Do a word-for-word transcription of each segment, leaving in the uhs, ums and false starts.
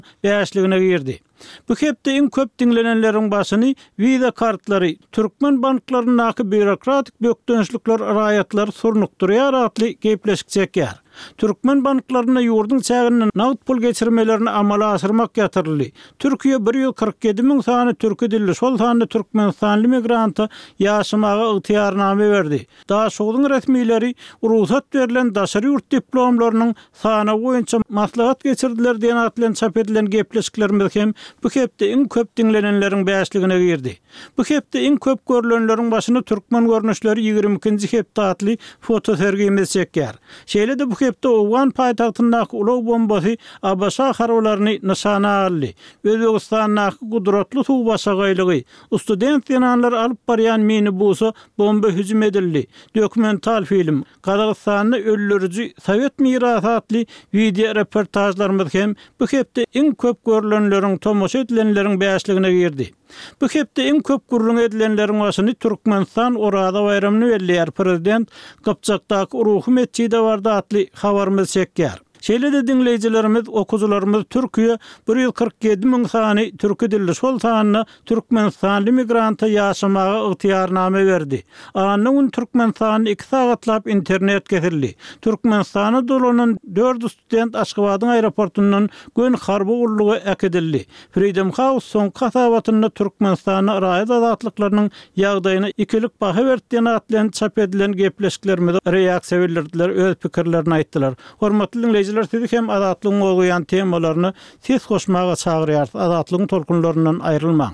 beşligine girdi. Bu hepde en köp dinlenenlerin başını viza kartları, Türkmen banklarynyňky bürokratik bökdönçlikler raýatlar surnukdurýar atly gepleşik çekýär. Türkmen banklaryna ýurdun çägini nagd pul geçirmelerini amala asyrmak ýatyrly. Türkiýe bir ýyl kırk yedi min sany türki dilli, şol sany türkmenstanly migranta ýaşamaga ygtyýarname berdi. Daha şoňdyň resmileri ruhsat berilen daşary ýurt diplomlarynyň sany boýunça maslahat geçirdiler diýen atlan çap edilen gepleşiklerimiz hem bu hepde en köp dinlenenleriň beşligine girdi. Bu hepde en köp görülenleriň başyna türkmen görnüşleri ýygrimi ikinji hepde atly foto sergimiz çekýär. Şeýle-de bu hepde Owgan paýtagtyndaky ulaw bombasy Abasa harwlaryny nysana aldy. Özbegistanyň gudratly suw basagaýlygy, student ýananlar alyp barýan minibusa bomba hüjüm edildi. Dokumental film, Kazakstanyň öldürüji Sowet mirasy atly video reportajlarymyz hem bu hepde en köp görülenleriň tomoşa edilenleriň beşligine girdi. Bu hepde en köp gurrun edilenleriň başyny Türkmenistan Orada bayramyny belleýär prezident Gapçakdaky ruhy mesçide bardy atly habarymyz çekýär. Şeýle-de dinleýijilerimiz, okuwçylarymyz Türkiýe bir ýyl kırk yedi min sany türki dilli, şol sanyna türkmenstanly migranta ýaşamaga ygtyýarname berdi. Anyň Türkmenistanyň iki sagatlap internet getirildi. Türkmenistana dolanan dört student Aşgabatyň aeroportundan gün harby gurlugy ekidildi. Freedom House soň kasabatyny Türkmenistana raýat azatlyklarynyň ýagdaýyna ikilik baha berdiýän atlan çap edilen gepleşiklerimiz reaksiýa bildirdiler, öz pikirlerini aýtdylar. Hormatly dinleýijiler, siz hem azatlygyň bolýan temalaryny siz goşmaga çagyrýarsyz. Azatlygyň tolkunlaryndan aýrylmaň.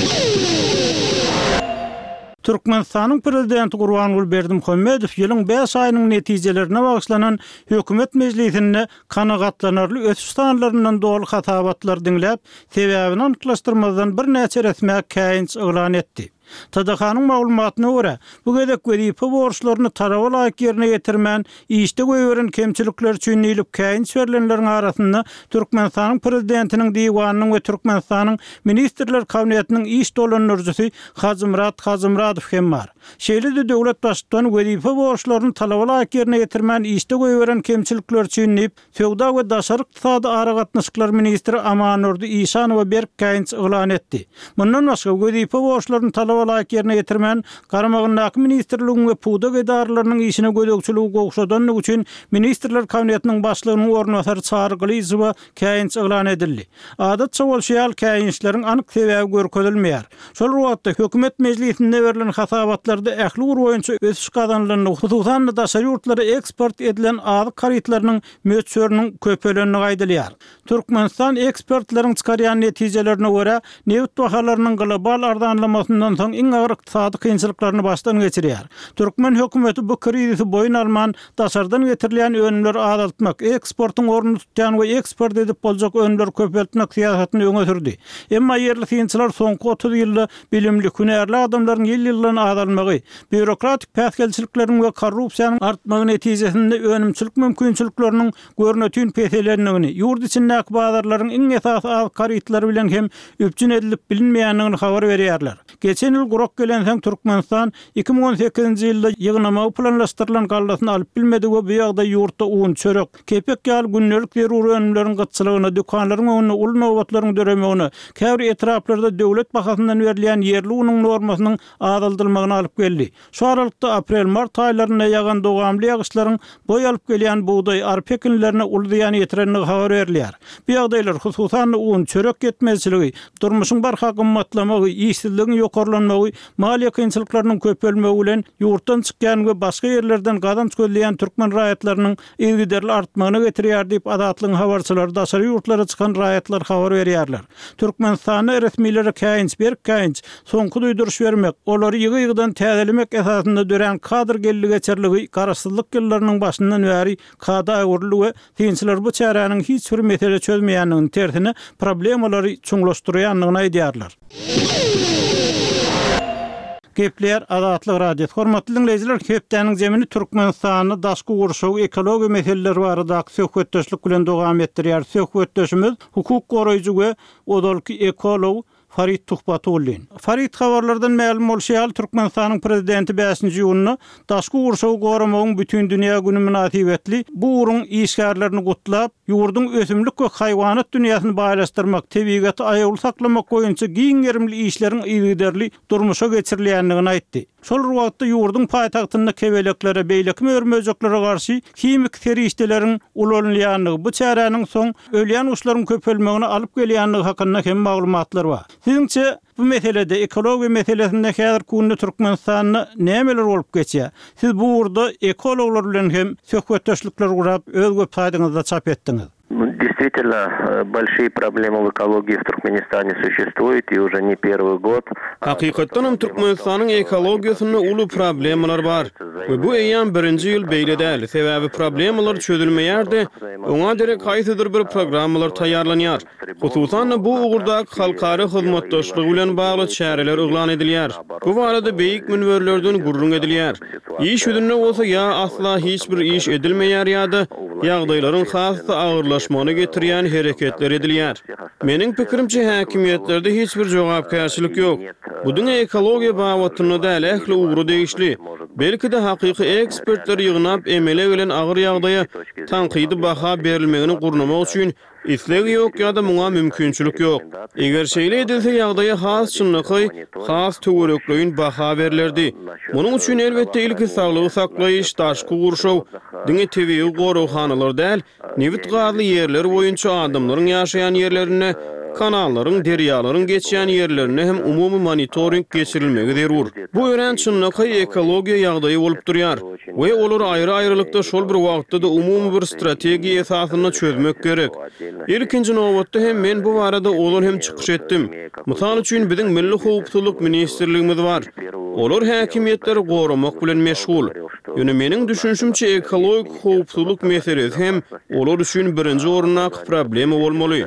Türkmenistanyň prezidenti Gurbanguly Berdimuhammedow ýylyň beş aýynyň netijelerine bagyşlanan hökümet mejlisinde kanagatlanarly ötüş sanlaryndan dolu hatabatlar dinläp, sebäbini anyklaşdyrmadan bir näçe resmi käýinç eglan etdi. T D H-nyň maglumatyna görä, bu gedek wezipä borçlaryny taraba laýyk ýerine getirmän, işde göýberen kemçilikler üçin ýylyp käýinç berilenleriň arasynda Türkmenistanyň prezidentiniň diwanynyň we Türkmenistanyň ministrler kabinetiniň iş dolanjysy Hazymrat Hazymradow hem bar. Şeýle-de döwlet başçysynyň wezipä borçlaryny talaba laýyk ýerine getirmän, işde göýberen kemçilikler üçin ýylyp Söwda we daşary ykdysady aragatnaşyklar ministri Amanurdy Işanow berk käýinç eglan etdi. Mundan başga wezipä borçlaryny talaba laýyk ýerine getirmän, garamagyndaky ministrligiň we puda gedarlarynyň işine gödökçüligi gowşadanlygy üçin ministrler kabinetiniň başlygynyň ornatary çağryglyjyba käýinç eglan edildi. Adatça bolşýal käýinçleriň anyk sebäbi görkezilmeýär. Şol wagtda hökümet mejlisinde berilen hasabatlarda ähli gur boýunça ösüş kazanlygyny, hususan daşary ýurtlara eksport edilen azyk karytlarynyň möçörünün köpelenini gaýdylýar. Türkmenistan ekspertleriň çykarýan netijelerine görä, neft bahalarynyň global ardanlamasyndan soň iň agyr ykdysady kynçylyklaryny başdan geçirýär. Türkmen hökümeti bu krizisi boyun alman, daşardan getirilýän önümleri azaltmak, eksportyň ornuny tutýan we eksport edip boljak önümleri köpeltmek siýasatyny öňe sürdi. Emma yerli kynçylar soňky otuz ýylda bilimli, hünärli adamlaryň ýyl-ýyldan azalmagy, bürokratik päsgelçilikleriň we korrupsiýanyň artmagy netijesinde önümçilik mümkinçilikleriniň görnetýän peselendigini, ýurt içindäki bazarlaryň iň esas az karytlary bilen hem üpjün edilip bilinmeýändigini habar berýärler. Geçen ýyl gurak gelen soň Türkmenistan iki bin on sekizinji ýylda ýygnama planlaşdyrylan gallasyny alyp bilmedi we bu ýagda ýurtda un, çörek, kepek ýaly günnelik zeruri önümleriň gytçylygyny, dükanlaryň önüne ul nowbatlaryň döremegini, käbir etraplarda döwlet bahasyndan berilýän yerli unyň normasynyň azaldylmagyny alyp geldi. Şu aralykda aprel-mart aýlaryna ýagan dowamly ýagyşlaryň boý alyp gelýän buğday, arpa ekinlerine ulduýan ýetirenligi habar berilýär. Bu ýagdaýlar hususan un, çörek yetmezçiligi, durmuşyň barha gymmatlamagy, işsizligiň ýokarlanmagy, maliýe kynçylyklarynyň köpelmegi bilen ýurtdan çykýan we başga ýerlerden gazanç gözleýän türkmen raýatlarynyň ilgiderli artmagyna getirýär diýip adatlyň habarçylary daşary ýurtlara çykan raýatlar habar berýärler. Türkmenistanyň resmileri käýinç berk käýinç soňky duýduruş bermek, olary ýygy-ýygydan täzelemek esasynda dören kadr gelli geçerligi garaşsyzlyk ýyllarynyň başyndan bäri kada öwrüli we kynçylar bu çäranyň hiç bir mesele çözmeýändigini, tersine problemalary çoňlaşdyrýanlygyny aýdýarlar. Gepler Azatlyk Radio. Hormatly dinleyijiler, hepdeniň jemini Türkmenistanyny daşky gurşagy ekologiýa meseleleri barada söhbetdeşlik bilen dowam etdirýär. Söhbetdeşimiz hukuk goraýjy we odalky ekolog Farid Tuhbatullin. Farid habarlardan ma'lum bolşýal Türkmenistanyň prezidenti beşinji ýylyny daşky gurşagy goramagyň bütün dünýä güni münasibetli bu urun işgärlerini gutlap, ýurdun ösümlik we haýwanat dünýäsini baýlaşdyrmak, tebigaty aýaly saklamak boýunça giňerimli işleriň ýygyderli durmuşa geçirilýändigini aýtdy. Şol wagtda ýurdun paýtagtyna kebeleklere, beýlekme örmejekleri garşy kimik terişdeleriň ulanylýanlygy, bu çäräniň soň ölýän uşlaryň köpelmegine alyp gelýänligi hakynda hem maglumatlar bar. Siziňçe bu meselede ekologiýa meselesinde häzir kunny Türkmenistanyny nämeler bolup geçýär? Siz bu urda ekologlar bilen hem söhbetdeşlikler gurap öz göp saýdyňyzda çap etdiňiz. Действительно, большие проблемы в экологии в Туркменистане существуют, и уже не первый год. Hakykatdan Türkmenistanyň ekologiýasyna uly problemler bar. We bu eýan birinji ýyl beýle däl. Sebäbi problemler çözülmeýärdi. Oňa derek haýsydyr bir programmalar taýýarlanýar. Hususan bu ugurda halkary hyzmatdaşlygy bilen bagly çäreler uglan edilýär. Bu barada beýik münwerlerden gurrun edilýär. İş üdünne bolsa ýa asla hiç bir iş edilmeýär ýa-da ýagdaýlaryň hasy agyrlaşmany getirýän hereketler edilýär. Meniň pikirimçe häkimiýetlerde hiç bir jogapkärçilik ýok. Bu dünya ekologiýa bawatyny däl ähli ugru degişli. Belki de hakyky ekspertler ýygnap emele bilen agyr ýagdaýa tanqydy baha berilmegini gurnamak üçin islegi ýok ýa-da muňa mümkinçilik ýok. Eger şeýle edilse ýagdaýa has çynlyky, has töwerekliň baha berilerdi. Munyň üçin elbetde ilki saglygy saklaýyş, daşky gurşaw, diňe tebigy gorowhanalar däl, nevit gadly ýerler boýunça adamlaryň ýaşaýan ýerlerine, kanalların, deryaların geçýän ýerlerine hem umumy monitoring geçirilmegi zerur. Bu ören çynlyky ekologiýa ýagdaýy bolup durýar. We olar aýry-aýrylykda şol bir wagtda da umumy bir strategiýa esasyna çözmek gerek. İlkinji nowatda hem men bu barada olar hem çykyş etdim. Mysal üçin biziň Milli Howpsuzlyk ministrligimiz bar. Olar häkimiýetleri goramak bilen meşgul. Ýöne meniň düşünşümçe ekologik howpsuzlyk meselesi hem olar üçin birinji orunna problema bolmaly.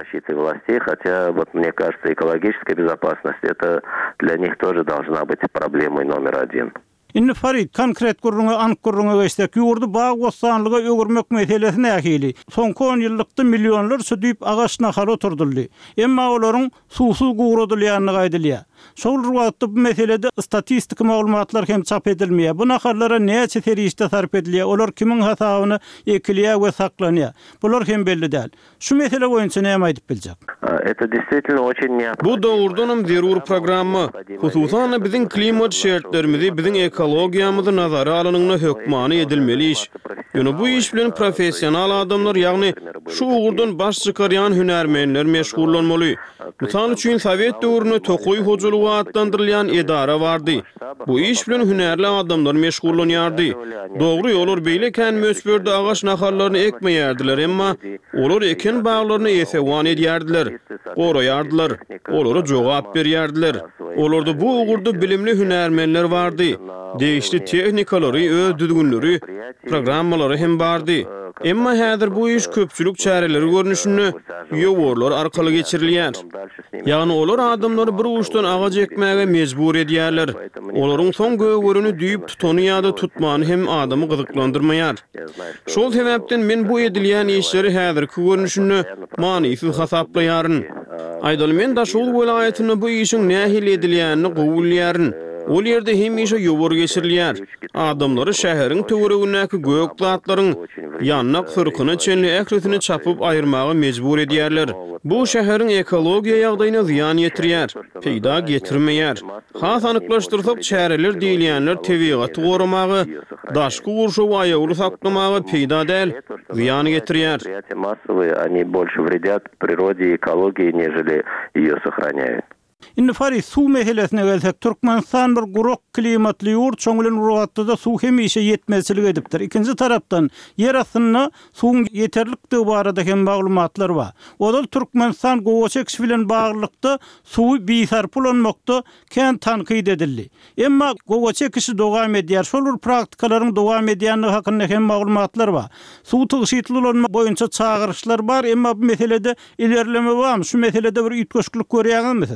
Вот мне кажется, экологическая безопасность это для них тоже должна быть проблемой номер один. Inni Farid konkret gurruna ank gurruna geçsek ýurdu bağ gosanlyga ögürmek meselesine ähili. Soňky on ýyllykda millionlar südüp agaç nahary oturdyldy. Emma olaryň suwsuz gurudylýanyny gaýdylýar. Şol wagtda bu meselede statistik maglumatlar hem çap edilmeýär. Bu naharlara näçe terişde sarp edilýär? Olar kimiň hasabyny ekilýär we saklanýar? Bular hem belli däl. Şu mesele boýunça näme aýdyp biljek? Это действительно очень необходимо. Bu dowrdanam zerur programma. Hususan biziň klimat şertlerimizi, biziň ekologiýamyzy nazara alanyňy hökmany edilmeli iş. Ýöne bu iş bilen professional adamlar, ýagny şu ugurdan baş çykarýan hünärmenler meşgullanmaly. Mysal üçin Sowet döwrüne tokuy hojalygy adlandyrylýan edara bardy. Bu iş bilen hünärli adamlar meşgullanýardy. Dogry olar beýleken mösberde agaç naharlaryny ekmeýärdiler, emma olar eken baglaryny esewan edýärdiler, goraýardylar, olary jogap berýärdiler. Olarda bu ugurda bilimli hünärmenler bardy. Değişli tehnikalary, öz düzgünleri, programmalary hem bardy. Emma häzir bu iş köpçülük çäreleri görnüşini ýoworlar arkaly geçirilýär. Ýagny olar adamlary bir uçdan agaç ekmäge mejbur edýärler. Olaryň soň göwürüni düýüp tutany ýa-da tutmany hem adamy gyzyklandyrmaýar. Şol sebäpden men bu edilýän işleri häzirki görnüşini manysyz hasaplaýaryn. Aýdaly men da şol welaýatyny bu işiň nähil edilýänini gowulýaryn. Ol ýerde hem işe ýowar geçirilýär. Adamlary şäheriň töweregindäki gök zatlaryň ýanyna fyrkyny çenli ählisini çapyp aýyrmagy mejbur edýärler. Bu şäheriň ekologiýa ýagdaýyna ziýan ýetirýär, peýda getirmeýär. Has anyklaşdyrsak çäreler diýilýänler tebigaty goramagy, daşky gurşawy aýaly saklamagy peýda däl, ziýan getirýär. Массовые, они больше вредят природе и экологии, нежели её сохраняют. Inni Farid suw meselesine gelsek, Türkmenistan bir gurok klimatly ýurt, çoňulen urgatda da suw hemişe ýetmezçilik edipdir. Ikinji tarapdan yer astyna suwun ýeterlikligi barada hem maglumatlar bar. Odal Türkmenistan gowa çekiş bilen baglykda suwy biýsarp bolanmakda kän tanqid edildi. Emma gowa çekişi dowam edýär. Şol praktikaların dowam edýänligi hakynda hem maglumatlar bar. Suw tygyşytlylygy boýunça çağırışlar bar, emma bu meselede ilerleme barmy? Şu meselede bir ýetgeşiklik görýärmiňiz?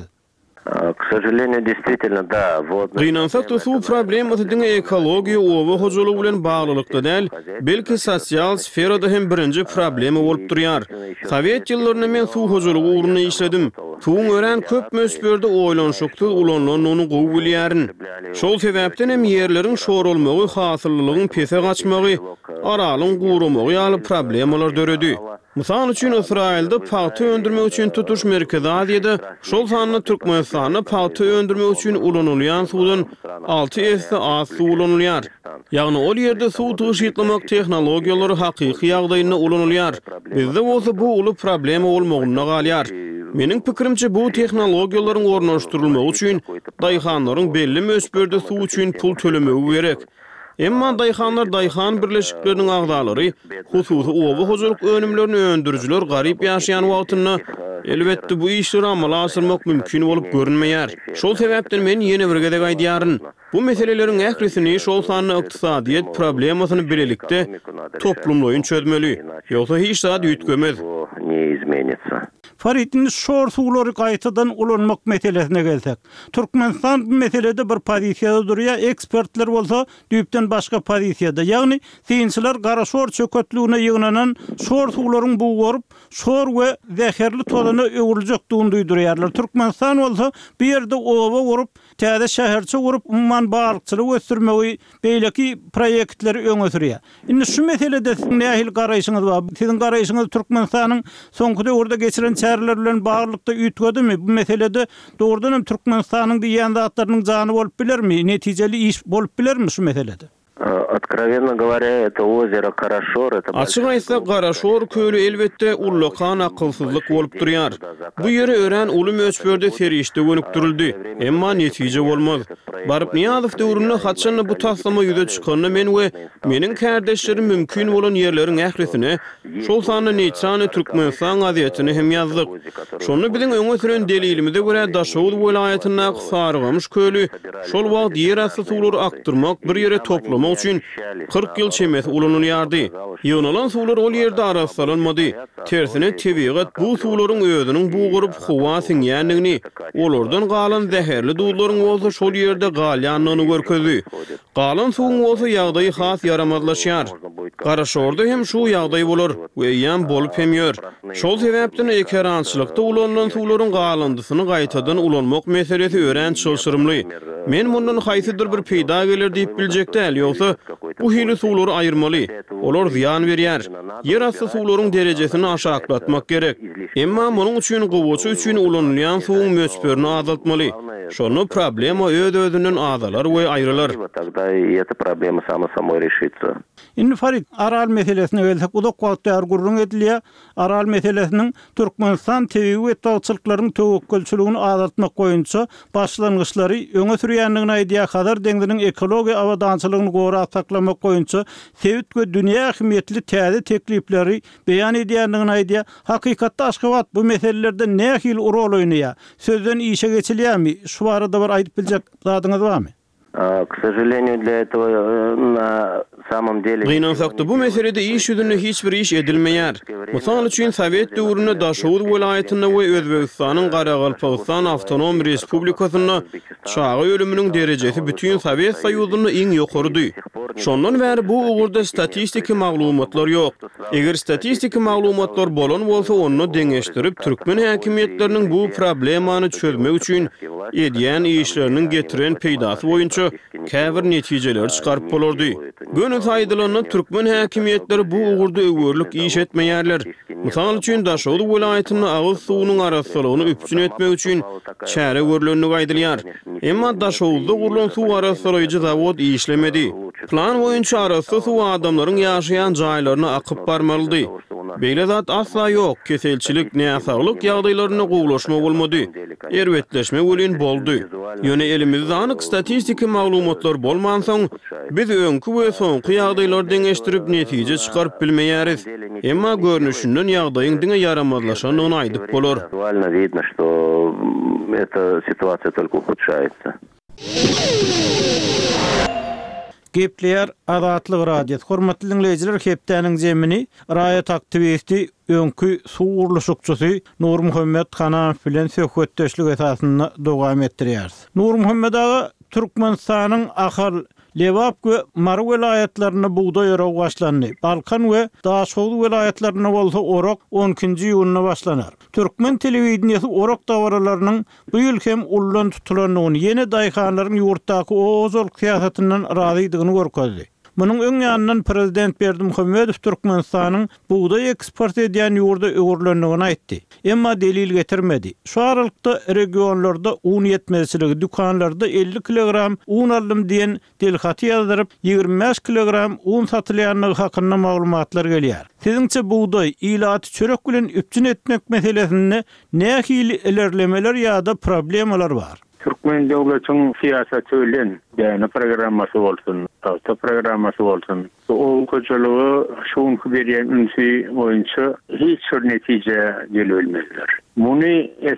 К сожалению, действительно, да. Вот. Gynansak da su problematy diňe ekologiýa owa hojalygy bilen baglylykda däl, belki sosial sferada hem birinji problema bolup durýar. Sowet ýyllaryna men su hojalygy uruny işledim. Tuğun ören köp mösbörde oýlanşykdy ulanlaryň onu gowy bilýärin. Şol sebäpden hem ýerleriň şor bolmagy, hasyllygyň pese gaçmagy, aralyň guramagy ýaly problemalar döredi. Mysal üçin İsrailde paýty öndürmek üçin tutuş merkezi adýady. Şol sanyny Türkmenistanda paýty öndürmek üçin ulanylýan suwdan alty esse az suw ulanylýar. Ýagny ol ýerde suw tyşytlamak tehnologiýalary hakyky ýagdaýyna ulanylýar. Bizde bolsa bu uly problema bolmagyna galýar. Meniň pikirimçe bu tehnologiýalaryň ornaşdyrylmagy üçin daýhanlaryň belli mösbörde suw üçin pul tölemegi gerek. Emma daýhanlar daýhan birleşikleriniň agdalary, hususy oba hojuluk önümlerini öndürüjiler garyp ýaşaýan wagtyny elbetde bu işleri amala asyrmak mümkin bolup görünmeýär. Şol sebäpden men ýene bir gedek aýdýaryn. Bu meselelerin ährisini şol sanly ykdysadyýet problemasyny bilelikde toplumlaýyn çözmeli. Ýogsa hiç zat ýetgemez. Faridin şor suwlary gaýtadan ulanmak meselesine gelsek. Türkmenistan bu meselede bir pozisiýada durýar, ekspertler bolsa düýpden başga pozisiýada. Ýagny synçylar gara şor çökötlüğüne ýygnanan şor suwlaryň bu gorup, şor we zäherli tolany öwüljekdigini duýdurýarlar. Türkmenistan bolsa bir ýerde oba gorup, täze şäherçe gorup, umman balykçylyk ösdürmegi beýleki proýektleri öňe sürýär. Indi şu meselede nähil garaýşyňyz bar? Siziň garaýşyňyz Türkmenistanyň soňky döwürde geçiren çäreler bilen baglykda üýtgedimi? Bu meselede dogrudan hem Türkmenistanyň diýen zatlarynyň jany bolup bilermi? Netijeli iş bolup bilermi şu meselede? Откровенно говоря, это озеро Карашор, это Açyk aýtsak, Garaşor köýlü elbetde ullakan akylsyzlyk bolup durýar. Bu ýere ören uly möçbörde serişde gönükdirildi. Emma netije bolmaz. Baryp Niýazow döwründe haçan bu taslama ýüze çykanyny men we meniň kärdeşlerim mümkin bolan ýerleriň ährisine şol sany neçany Türkmenistan gazetini hem ýazdyk. Şonu biziň öňe süren delilimizde görä Daşowut welaýatyna sargamış köýlü şol wagt ýer asty suwlary aktyrmak, bir ýere toplamak üçin kırk ýyl çemet ulanylýardy. Ýynalan suwlar ol ýerde araslanmady. Tersine tebigat bu suwlaryň özüniň bu gurup howa siňýänligini, olardan galan zäherli duýlaryň bolsa şol ýerde galýanlygyny görkezdi. Galan suwuň bolsa ýagdaýy has yaramazlaşýar. Garaşorda hem şu ýagdaý bolar we ýan bolup hem ýör. Şol sebäpden ekerançylykda ulanlan suwlaryň galandysyny gaýtadan ulanmak meselesi ören çylşyrymly. Men mundan haýsydyr bir peýda gelir diýip biljekdi, ýogsa bu hili suwlary aýyrmaly. Olar ziýan berýär. Yer asty suwlaryň derejesini aşaklatmak gerek. Emma munyň üçin gowaçy üçin ulanýan suwuň möçberini azaltmaly. Şonu problema öz-özünden azalar we aýrylar. Тогда и эта проблема сама собой решится. Indi Farid, Aral meselesine gelsek, udak wagtda gurrun edilýär. Aral meselesiniň Türkmenistan tebigy we tawçylyklaryň töwekkülçiligini azaltmak goýunça başlangyçlary öňe sürýändigini aýdýar. Hadar deňdiniň ekologiýa awadançylygyny gowra saklamak goýunça sewit we dünýä ähmiýetli täze teklipleri beýan edýändigini aýdýar. Hakykatda Aşgabat bu meselelerde nähil rol oýnaýar? Sözden işe geçilýärmi? Şu barada bir aýdyp biljek zadyňyz barmy? К сожалению, для этого на самом деле... Gynansak bu meselede iş ýüzünde hiç bir iş edilmeýär. Mysal üçin Sowet döwründe Daşowut welaýatyna we Özbegistanyň Garagalpagystan Awtonom Respublikasyna çağı ölüminiň derejesi bütün Sowet Soýuzyny iň ýokardy. Şondan bäri bu ugurda statistiki maglumatlar ýok. Eger statistiki maglumatlar bolan bolsa onu deňeşdirip türkmen häkimetleriniň bu problemany çözmek üçin edýän işleriniň getiren peýdasy boýunça käbir netijeler çykaryp bolardy. Gönül saýdylanyň türkmen häkimetleri bu ugurda öwürlük iş etmeýärler. Mysal üçin Daşowut welaýatyny agyz suwunyň araslygyny üpçün etmek üçin çäre görülenini gaýdylýar. Emma Daşowutda gurulan suw araslygyjy zawod işlemedi. Plan boýunça arasly suw adamlaryň ýaşaýan jaýlaryna akyp barmalydy. Beýle zat asla ýok. Keselçilik, näsaglyk ýagdaýlaryna gowlaşma bolmady. Erwetleşme welin boldy. Ýöne elimizde anyk statistiki maglumatlar bolmansoň, biz öňkü we soňky ýagdaýlary deňeşdirip netije çykaryp bilmeýäris. Emma görnüşinden ýagdaýyň diňe yaramazlaşanyny aýdyp bolar. Актуально видно, что эта ситуация только ухудшается. Gepleýär Azatlyk radio. Hormatly dinleýijiler, hepdeniň jemini raýat aktivisti öňkü suwurluşykçysy Nur Muhammed Hanaw bilen söhbetdeşlik esasyny dowam etdirýär. Nur Muhammed aga Türkmenistanyň ahal Lewap we Mary vilayetlerine buğday öreg başlandy. Balkan we Daşoğlu vilayetlerine bolsa orok on ikinji ýylyna başlanar. Türkmen telewizionyasy orok dawaralarynyň bu ýyl hem ullan tutulanyny ýene daýkanlaryň ýurtdaky ozoluk siýasatynyň razydygyny görkezdi. Munun öň ýanyndan prezident Berdimuhammedow Türkmenistanyň buğday eksport edýän ýurda öwürlendigini aýtdy. Emma delil getirmedi. Şu aralykda regionlarda un ýetmezçiligi, dukanlarda elli kilogram un aldım diýen delhaty ýazdyryp ýygrimi beş kilogram un satylýanlygy hakynda maglumatlar gelýär. Siziňçe buğday, ilaty çörek bilen üpçün etmek meselesinde nähili ilerlemeler ýa-da problemalar bar? Türkmen devletinin siyaseti ölen, yani programması olsun, hafta programması olsun. O kocalığı şuun kuberiyen ünsi boyunca hiç bir netice gelmezler. Bunu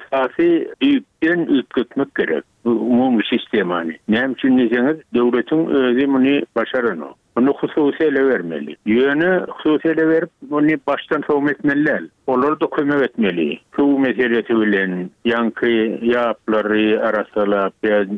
esası büyükten ülketmek gerek. Umum sistemani. Ne için diyeceğiniz, devletin özü bunu başarın o. Bunu hususiyele vermeli. Yönü hususiyele verip bunu baştan savun etmeliler. Onları da kömek etmeli. Şu meselesi bilen yankı yapıları arasılap,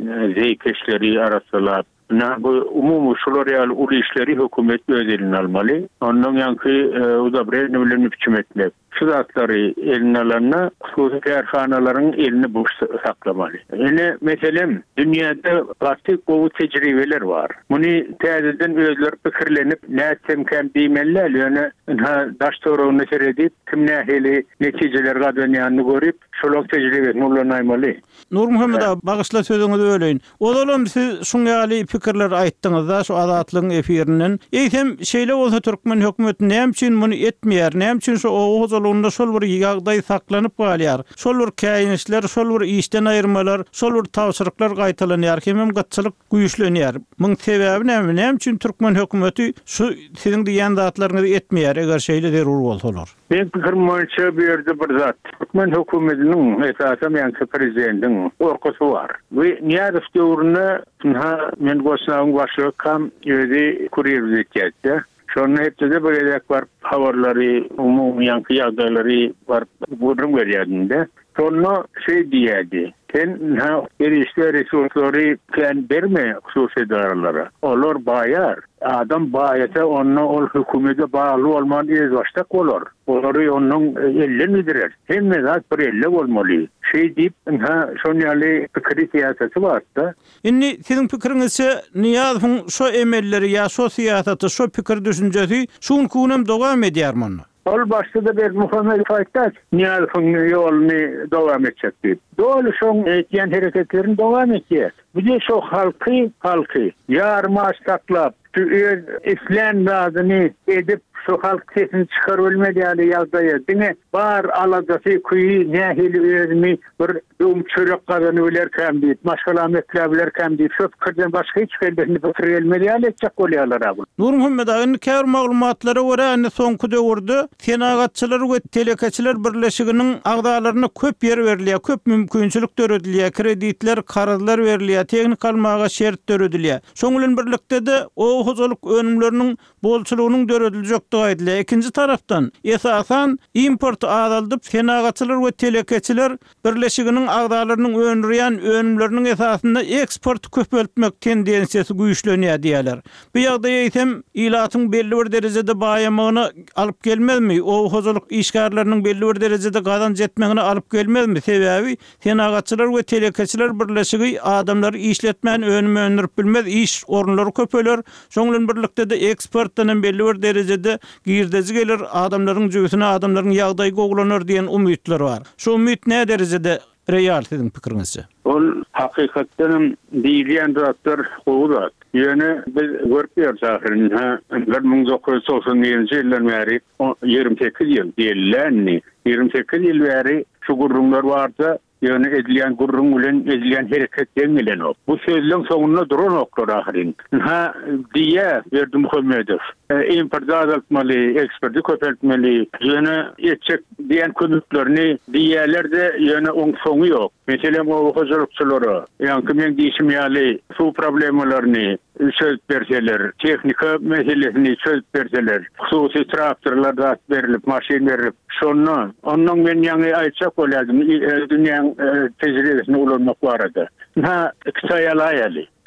zeykeşleri arasılap, bu umum şularıyal ulu işleri hükümet özelini almalı. Ondan yankı uzabre nüvlerini hükümetmek. Şu zatları eline alanına hususi kerhanaların elini boş saklamalı. Yine meselem dünyada artık bu tecrübeler var. Bunu teziden özler fikirlenip ne etsem kem deymeliler. Yani daş toruğunu seyredip kim nehili neticeler kadınyanını görüp şolok tecrübesini ullanaymalı. Nur Muhammed abi bağışla sözünüzü öleyin. O da olam siz şungali fikirler ayttınız da şu adatlygyň efirinden. Eýsem şeýle bolsa Türkmen hökümeti näme üçin bunu etmeýär? Näme üçin şu ozalygynda şol bir ýagdaý saklanyp galýar? Şol bir käýinişler, şol bir işden aýyrmalar, şol bir tawsyryklar gaýtalanýar, hemem gatçylyk güýçlenýär. Muň sebebi näme? Näme üçin Türkmen hökümeti şu siziň diýen zatlaryňy etmeýär eger şeýle derur bolsalar? Ben pikirim boýunça bu ýerde bir zat. Türkmen hökümetiniň esasy men prezidentiň orkusy var. We Niýazow döwrüne men goşnagyň başlygy kam ýerde kurir etdi. Şonu hepside böyle var, havarları, umum yankı yağdaları var, burum veriyadında. Sonra şey diyedi, sen ha, erişte resursları sen verme hususi daralara. Olur bayar. Adam bayata onunla ol hükümete bağlı olman iz baştak olur. Onları onun elle midirer. Hem mezat bir elle olmalı. Şey deyip, ha, şonu yali fikri siyaseti var da. Inni sizin fikrinizse Niýazowyň şu emelleri ya şu siyaseti, şu fikir düşüncesi şun kunam dowam edýär monu? Ol başta bir Muhammed Faytaş Niýazowyň ýolunu dowam etjekdi. Doğru şoň etýän hereketlerini dowam etýär. Bu de şu halky, halky ýarmaş taklap, öz islam razyny edip şu halk sesini çıkarılmadı yani yazdığı. Dine bar alacası kuyu nehili özümü bir dum çörek kazanı ölerken deyip, maşkalametler ölerken deyip, şu fikirden başka hiç felbesini bitirilmedi yani etcek oluyorlar abi. Nur Muhammed ağın kâr maglumatlara göre anne sonku döwürde senagatçylar we telekaçylar birleşiginiň agdalarına köp yer berilýär, köp mümkinçilik döredilýär, kreditler, karazlar berilýär, teknik almaga şert döredilýär. Şoň bilen birlikde de o hozaluk önümleriniň bolçulugynyň dörediljek diýilýär. Ikinji tarapdan esasan import azalyp senagatçylar we telekaçylar birleşiginiň agdalarynyň önürýän önümleriniň esasynda eksport köpeltmek tendensiýasy güýçlenýär diýerler. Bu ýagdaýa ýetem ilatyň belli bir derejede baýamagyny alyp gelmezmi? O hozaluk işgärleriniň belli bir derejede gazanç etmegini alyp gelmezmi? Sebebi senagatçylar we telekaçylar birleşigi adamlary işletmän önüme öndürip bilmez, iş orunlary köpeler. Şoň bilen birlikde de eksportdan belli bir derejede girdezi gelir, adamlaryň jüýüsine adamlaryň ýagdaýy goglanır diýen umytlar bar. Şu umyt ne derejede real sizin pikirinizce? Ol hakykatdan diýilýän zatlar gowurat. Ýöne biz görüp zahirin ha bir ming dokuz yüz toksanyňjy ýyldan bäri ýygrimi sekiz ýyl diýilýär. ýygrimi sekiz ýyl bäri şu gurrunlar barda ýöne edilýän gurrun bilen edilýän hereketden bilen ok. Bu sözleň soňunda duran oklar ahirin. Ha diýe Berdimuhammedow import azaltmaly, eksporty köpeltmeli, ýöne etjek diýen köpüklerini diýerlerde ýöne oň soňy ýok. Meselem o hozurlukçylara, ýa-ni men diýişim ýaly su problemlaryny çözüp berseler, teknika meselesini çözüp berseler, hususy traktorlar da berilip, maşin berilip, şonu, ondan men ýa-ni aýtjak bolarym, dünýäň tejribesini ulanmak barada. Ha, kısayalı ayali.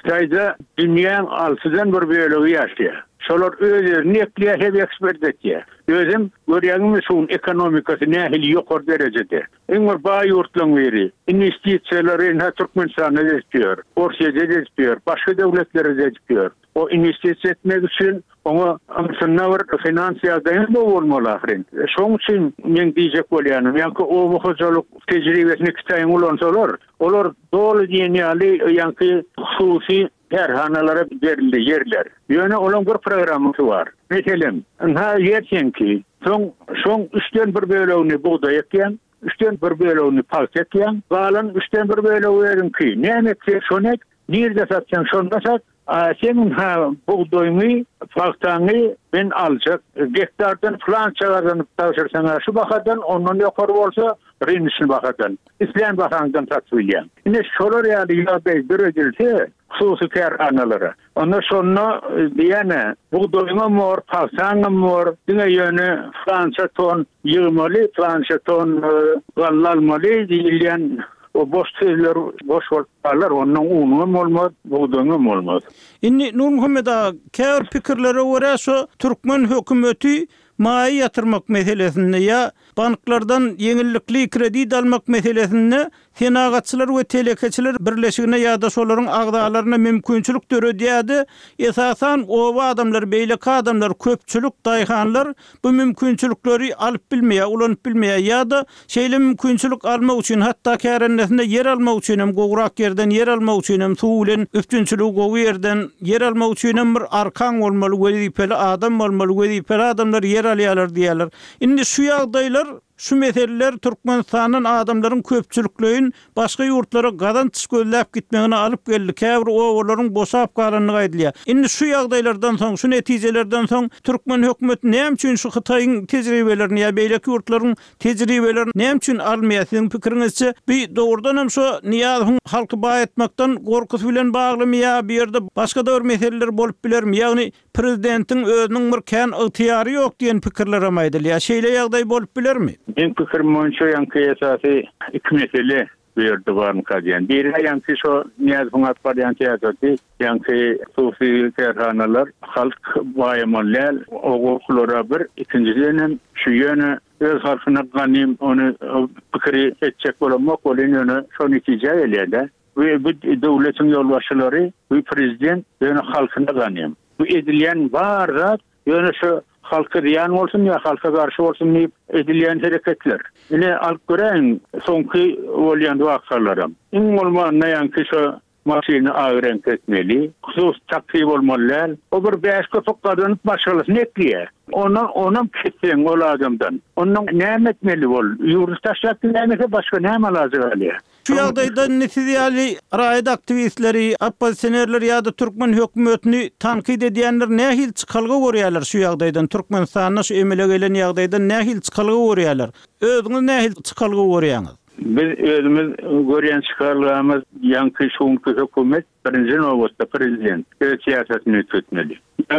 Xitayda dünýäň altıdan bir bölegi ýaşaýar. Şolar özlerini ekliýär, hep ekspert etýär. Özüm görýäňmi şuň ekonomikasy nähili ýokary derejede. Eň bir baý ýurtlaryň biri investisiýalary näme Türkmenistana etýär, Orsiýada etýär, başga döwletlere etýär. O investisiýa etmek üçin ona amsynna bir finansiýal daýan bolmaly ahyryn. Şoň üçin men diýjek bolýanym, ýa-ki o hojalyk tejribesini Xitayň ulansalar, olar dolu ýeni ýa-ki hususy terhanalara berildi yerler. Ýöne olan bir programy var. Meselem, ha ýetýänki, soň şoň üçden bir bölegini buğday ekýän, üçden bir bölegini palç ekýän, galan üçden bir bölegi berinki. Näme etse şonek, nirde satsan şonda sat. Senin ha buğdayını, palçany ben aljak. Gektardan falan çağırdan taşırsan şu bakadan ondan ýokary bolsa rinisini bakadan. İslam bakandan tatwilýän. Ine şolar ýaly ýa-da beredilse hususy kerhanalara. Onda şonna diýene buğdaýyňa mor, palçaňa mor, diňe ýöne Fransa ton ýygmaly, Fransa ton gallalmaly diýilýän. O boş sözler, boş wagtlar onun ununy bolmaz, buğdaýyňa bolmaz. Inni Nur Muhammed ağa, käbir pikirlere görä şo Türkmen hökümeti maýy ýatyrmak meselesinde ýa banklardan ýeňillikli kredit almak meselesinde senagatçylar we telekeçiler birleşigine ýa-da şolaryň agdalaryna mümkinçilik döredýärdi. Esasan o adamlar, beýleki adamlar, köpçülük daýhanlar bu mümkinçilikleri alyp bilmeýär, ulanyp bilmeýär ýa-da şeýle mümkinçilik almak üçin hatda kärennesinde yer almak üçin hem gowrak yerden yer almak üçin hem suw bilen üstünçilik gowy yerden yer almak üçin hem bir arkan bolmaly, wezipeli adam bolmaly, wezipeli adamlar yer alýarlar diýerler. Indi şu ýagdaýlar, şu meseleler Türkmenistanyň adamlaryň köpçüliklerin başga ýurtlara gadan çyşgölläp gitmegine alyp geldi. Käbir owlaryň boşap galanlygy aýdylýar. Indi şu ýagdaýlardan soň, şu netijelerden soň Türkmen hökümeti näme üçin şu Xitaýyň tejribelerini ýa beýleki ýurtlaryň tejribelerini näme üçin almaýar? Siziň pikiриňizçe bir dogrudan hem şu niýazyň halky baý etmekden gorkusy bilen baglymy ýa bir ýerde başga da bir meseleler bolup bilermi? Ýagny prezidentiň özüniň bir kän ygtyýary ýok diýen pikirler hem aýdylýar. Şeýle ýagdaý bolup bilermi? Men pikirim boýunça ýa-ki esasy iki mesele berdi barmy kadýan. Biri ýa-ki şo niýazyň atbarýan täzeti, ýa-ki hususy kerhanalar halk baýamalar, ogurlara bir, ikinciden şu ýöne öz halkyna ganym onu pikiri etjek bolanmak bolan ýöne şo netije elýär. Bu döwletiň ýolbaşçylary, bu prezident ýöne halkyna ganym. Bu edilýän bar zat ýöne şu halka riyan olsun ya halka karşı olsun diýip edilýän hereketler. Ine alyp göreň soňky bolýan wagtlarym. Iň bolmanda ýa-ki şu maşyny aýran etmeli, husus takip bolmaly. O bir beş köpek kadanyp başgalasy netliýär. Ona ona ketsen ol adamdan. Onuň näme etmeli bol? Ýurtdaşlar näme başga näme lazım alýar? Şu ýagdaýda netiýeli raýat aktivistleri, oppozisionerler ýa-da Türkmen hökümetini tanqid edýänler nähil çykalgy görýärler şu ýagdaýdan? Türkmenistanyň şu emele gelen ýagdaýda nähil çykalgy görýärler? Özüňiz nähil çykalgy görýäňiz? Biz özümüz görýän çykalgymyz ýa-ki şuňky hökümet birinji nowatda prezident siýasatyny ötmeli.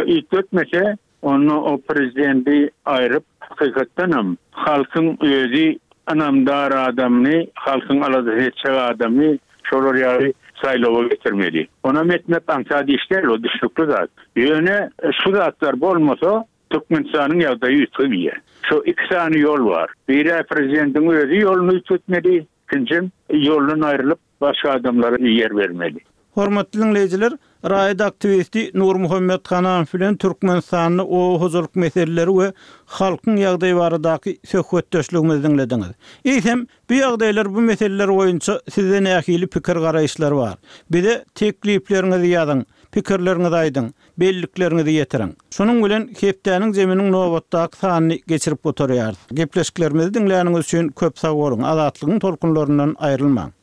Ötmese onu o prezidenti aýryp hakykatdan hem halkyň özü anamdar adamny, halkyň aladyğı adamny şolar ýaly saýlawa getirmeli. Ona metmek ansa diýişler o düşlükli zat. Ýöne şu zatlar bolmasa Türkmenistanyň ýagdaýy ýetmýär. Şu iki sany ýol bar. Biri prezidentiň özü ýoluny tutmady, ikinji ýolundan aýrylyp başga adamlara yer bermeli. Hormatly dinleyijiler, raýat aktivisti Nur Muhammed Hanan bilen Türkmenistanyň o huzurluk meseleleri we halkyň ýagdaýy baradaky söhbetdeşligimizi dinlediňiz. Eýsem, bu ýagdaýlar, bu meseleler boýunça sizde nähili pikir garaýşlar bar. Bize tekliplerinizi ýazyň, pikirlerinizi aýdyň, belliklerinizi ýetirin. Şonuň bilen hepdäniň zeminiň nowatdaky sanyny geçirip oturýar. Gepleşiklerimizi dinleýäniňiz üçin köp sag bolun. Azatlygyň tolkunlaryndan aýrylmaň.